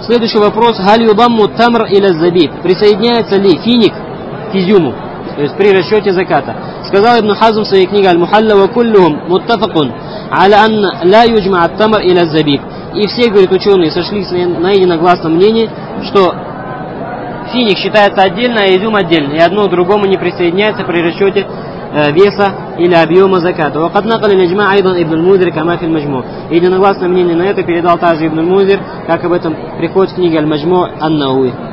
Следующий вопрос. Халь юдамму тамр иля забиб. Присоединяется ли финик к изюму? То есть при расчете заката. Сказал Ибн Хазм в своей книге Аль-Мухалла ва куллюхум муттафакун аля анна ла юджма ат-тамр иля забиб. И все, говорит, ученые сошлись на единогласном мнении, что финик считается отдельно, а изюм отдельно. И одно к другому не присоединяется при расчете веса или объема заката. وقد نقل الإجماع أيضا ابن المنذر كما في المجموع. Единогласное мнение на это передал также Ибн Мунзир, как об этом приходит в книге Аль-Маджму ан-Науи.